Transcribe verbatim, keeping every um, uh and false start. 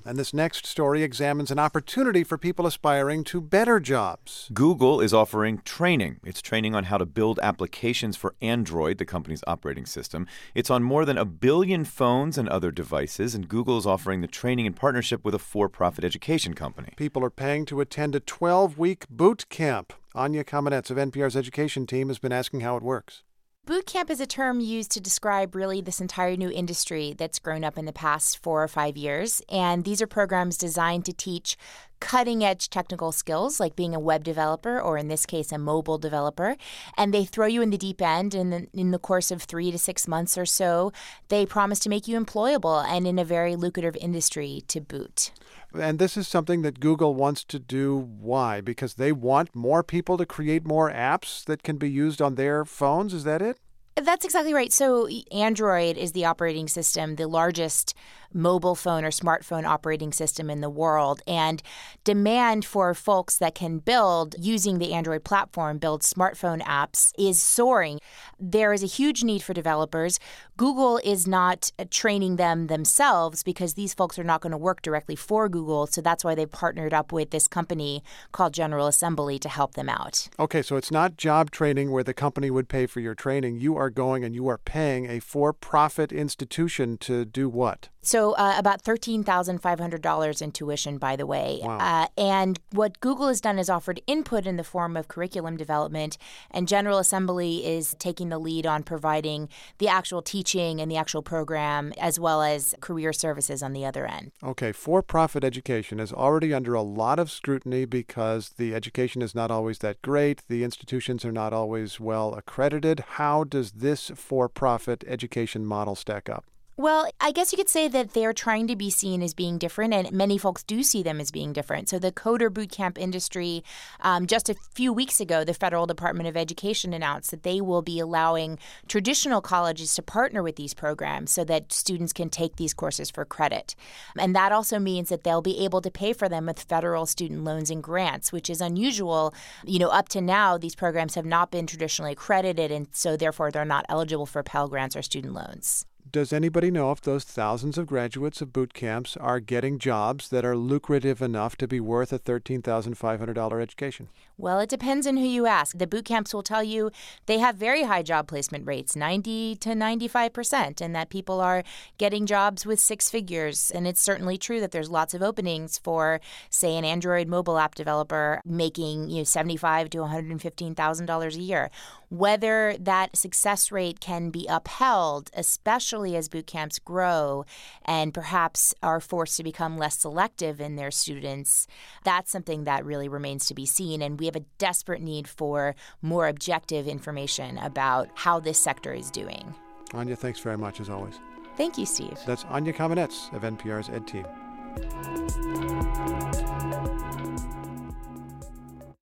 And this next story examines an opportunity for people aspiring to better jobs. Google is offering training. It's training on how to build applications for Android, the company's operating system. It's on more than a billion phones and other devices, and Google is offering the training in partnership with a for-profit education company. People are paying to attend a twelve-week boot camp. Anya Kamenetz of N P R's education team has been asking how it works. Boot camp is a term used to describe really this entire new industry that's grown up in the past four or five years. And these are programs designed to teach cutting-edge technical skills like being a web developer or, in this case, a mobile developer. And they throw you in the deep end, and in, in the course of three to six months or so, they promise to make you employable and in a very lucrative industry to boot. And this is something that Google wants to do. Why? Because they want more people to create more apps that can be used on their phones? Is that it? That's exactly right. So Android is the operating system, the largest mobile phone or smartphone operating system in the world. And demand for folks that can build using the Android platform, build smartphone apps, is soaring. There is a huge need for developers. Google is not training them themselves because these folks are not going to work directly for Google. So that's why they've partnered up with this company called General Assembly to help them out. Okay, so it's not job training where the company would pay for your training. You are going and you are paying a for-profit institution to do what? So uh, about thirteen thousand five hundred dollars in tuition, by the way. Wow. Uh, and what Google has done is offered input in the form of curriculum development, and General Assembly is taking the lead on providing the actual teaching and the actual program, as well as career services on the other end. Okay, for-profit education is already under a lot of scrutiny because the education is not always that great. The institutions are not always well accredited. How does this for-profit education model stack up? Well, I guess you could say that they're trying to be seen as being different, and many folks do see them as being different. So the coder bootcamp industry, um, just a few weeks ago, the Federal Department of Education announced that they will be allowing traditional colleges to partner with these programs so that students can take these courses for credit. And that also means that they'll be able to pay for them with federal student loans and grants, which is unusual. You know, up to now, these programs have not been traditionally accredited, and so therefore they're not eligible for Pell Grants or student loans. Does anybody know if those thousands of graduates of boot camps are getting jobs that are lucrative enough to be worth a thirteen thousand five hundred dollars education? Well, it depends on who you ask. The boot camps will tell you they have very high job placement rates, ninety to ninety-five percent, and that people are getting jobs with six figures. And it's certainly true that there's lots of openings for, say, an Android mobile app developer making, you know, seventy-five thousand to one hundred fifteen thousand dollars a year. Whether that success rate can be upheld, especially as boot camps grow and perhaps are forced to become less selective in their students, that's something that really remains to be seen. And we have a desperate need for more objective information about how this sector is doing. Anya, thanks very much, as always. Thank you, Steve. That's Anya Kamenetz of N P R's Ed Team.